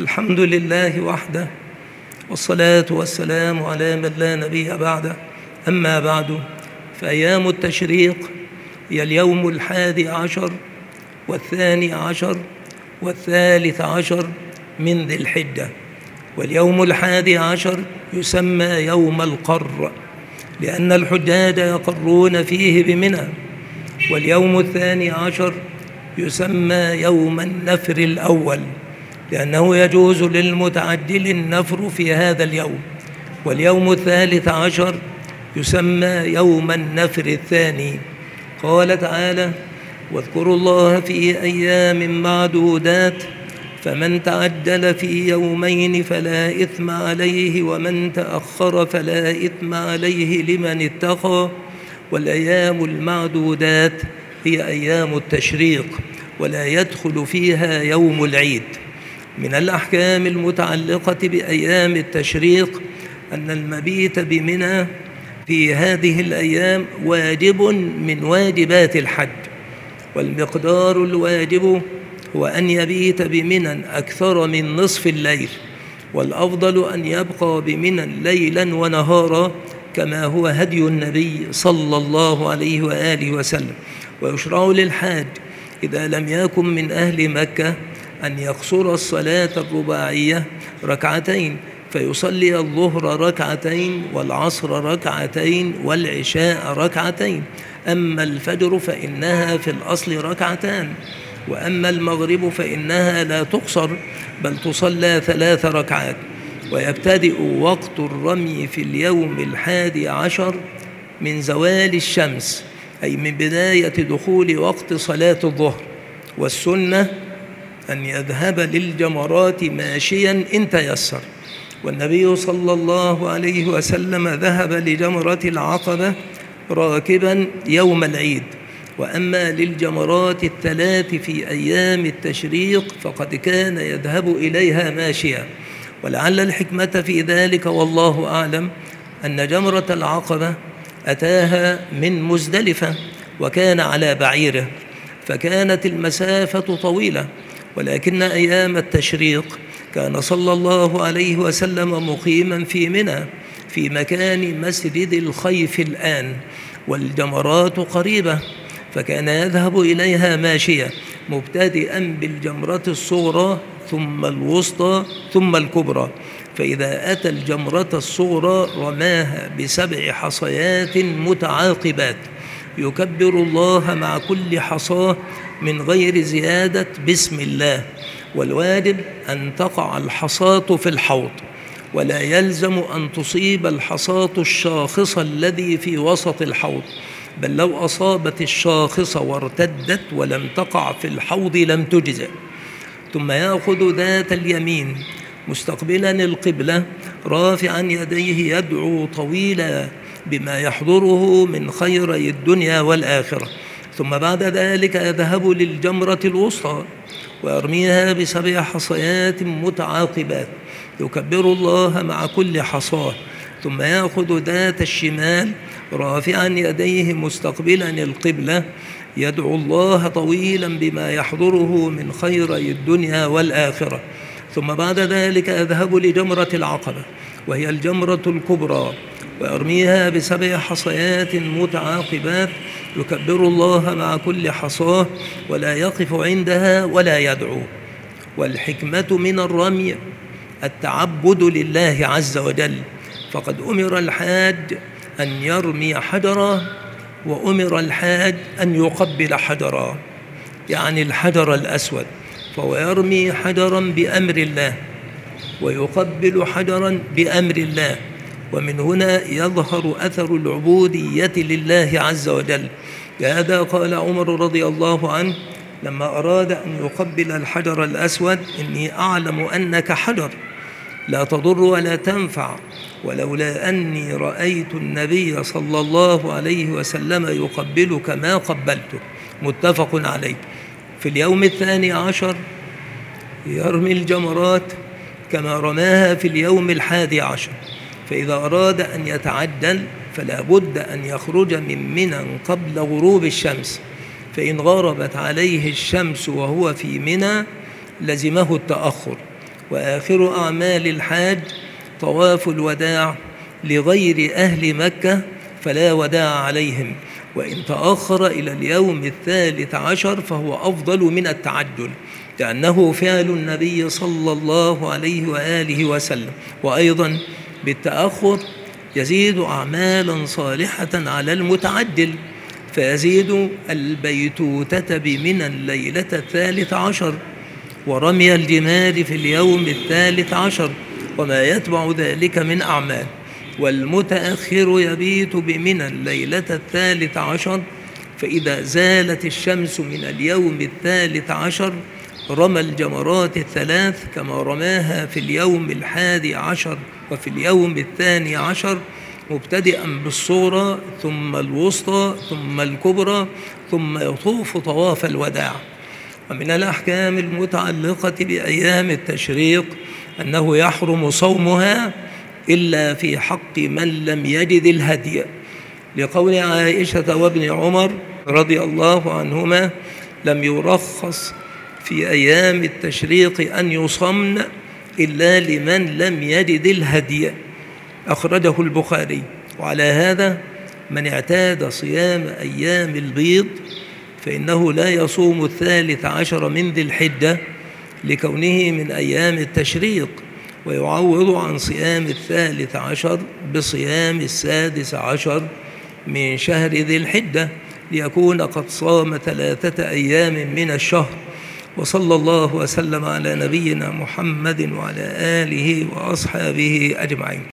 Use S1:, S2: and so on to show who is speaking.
S1: الحمد لله وحده، والصلاة والسلام على من لا نبي بعده. أما بعد، فأيام التشريق هي اليوم 11 و12 و13 من ذي الحجة. واليوم 11 يسمى يوم القر، لأن الحجاج يقرون فيه بمنى. واليوم 12 يسمى يوم النفر الأول، لأنه يجوز للمتعجل النفر في هذا اليوم. واليوم 13 يسمى يوم النفر الثاني. قال تعالى: واذكروا الله في أيام معدودات، فمن تعجل في يومين فلا إثم عليه، ومن تأخر فلا إثم عليه لمن اتقى. والأيام المعدودات هي أيام التشريق، ولا يدخل فيها يوم العيد. من الأحكام المتعلقة بأيام التشريق أن المبيت بمنى في هذه الأيام واجب من واجبات الحج، والمقدار الواجب هو أن يبيت بمنى أكثر من نصف الليل، والأفضل أن يبقى بمنى ليلا ونهارا كما هو هدي النبي صلى الله عليه وآله وسلم. ويشرع للحاج إذا لم يكن من أهل مكة أن يقصر الصلاة الرباعية ركعتين، فيصلي الظهر ركعتين والعصر ركعتين والعشاء ركعتين. أما الفجر فإنها في الأصل ركعتان، وأما المغرب فإنها لا تقصر بل تصلى 3 ركعات. ويبتدئ وقت الرمي في اليوم 11 من زوال الشمس، أي من بداية دخول وقت صلاة الظهر. والسنة أن يذهب للجمرات ماشيا إن تيسر، والنبي صلى الله عليه وسلم ذهب لجمرة العقبة راكبا يوم العيد. وأما للجمرات الثلاث في أيام التشريق فقد كان يذهب إليها ماشيا. ولعل الحكمة في ذلك والله أعلم أن جمرة العقبة أتاها من مزدلفة وكان على بعيره، فكانت المسافة طويلة. ولكن أيام التشريق كان صلى الله عليه وسلم مقيما في منى في مكان مسجد الخيف الآن، والجمرات قريبة، فكان يذهب إليها ماشية مبتدئا بالجمرة الصغرى ثم الوسطى ثم الكبرى. فإذا أتى الجمرة الصغرى رماها ب7 حصيات متعاقبات، يكبر الله مع كل حصاة من غير زيادة بسم الله. والواجب أن تقع الحصاة في الحوض، ولا يلزم أن تصيب الحصاة الشاخص الذي في وسط الحوض، بل لو أصابت الشاخص وارتدت ولم تقع في الحوض لم تجزئ. ثم يأخذ ذات اليمين مستقبلا القبلة رافعا يديه يدعو طويلا بما يحضره من خيري الدنيا والآخرة. ثم بعد ذلك يذهب للجمرة الوسطى ويرميها ب7 حصيات متعاقبات، يكبر الله مع كل حصاة. ثم يأخذ ذات الشمال رافعا يديه مستقبلا القبلة يدعو الله طويلا بما يحضره من خيري الدنيا والآخرة. ثم بعد ذلك يذهب لجمرة العقبة وهي الجمرة الكبرى ويرميها ب7 حصيات متعاقبات، يكبر الله مع كل حصاة ولا يقف عندها ولا يدعو. والحكمة من الرمي التعبد لله عز وجل، فقد أمر الحاج أن يرمي حجرا، وأمر الحاج أن يقبل حجرا، يعني الحجر الأسود، فهو يرمي حجرا بأمر الله ويقبل حجرا بأمر الله. ومن هنا يظهر أثر العبودية لله عز وجل. لهذا قال عمر رضي الله عنه لما أراد أن يقبل الحجر الأسود: إني أعلم أنك حجر لا تضر ولا تنفع، ولولا أني رأيت النبي صلى الله عليه وسلم يقبلك ما قبلته. متفق عليه. في اليوم 12 يرمي الجمرات كما رماها في اليوم 11. فإذا أراد أن يتعجل فلا بد أن يخرج من منى قبل غروب الشمس، فإن غربت عليه الشمس وهو في منى لزمه التأخر، وآخر أعمال الحاج طواف الوداع لغير أهل مكة فلا وداع عليهم، وإن تأخر إلى اليوم 13 فهو أفضل من التعجل، لأنه فعل النبي صلى الله عليه وآله وسلم. وأيضا بالتأخر يزيد أعمالا صالحة على المتعجل، فيزيد البيتوتة بمنى الليلة 13، ورمي الجمال في اليوم 13، وما يتبع ذلك من أعمال. والمتأخر يبيت بمنى الليلة 13، فإذا زالت الشمس من اليوم 13 رمى الجمرات 3 كما رماها في اليوم 11 وفي اليوم 12، مبتدئا بالصغرى ثم الوسطى ثم الكبرى، ثم يطوف طواف الوداع. ومن الأحكام المتعلقة بأيام التشريق أنه يحرم صومها إلا في حق من لم يجد الهدي، لقول عائشة وابن عمر رضي الله عنهما: لم يرخص في أيام التشريق أن يصمن إلا لمن لم يجد الهدي، أخرجه البخاري. وعلى هذا من اعتاد صيام أيام البيض فإنه لا يصوم 13 من ذي الحجة لكونه من أيام التشريق، ويعوض عن صيام 13 بصيام 16 من شهر ذي الحجة، ليكون قد صام 3 أيام من الشهر. وصلى الله وسلم على نبينا محمد وعلى آله وأصحابه أجمعين.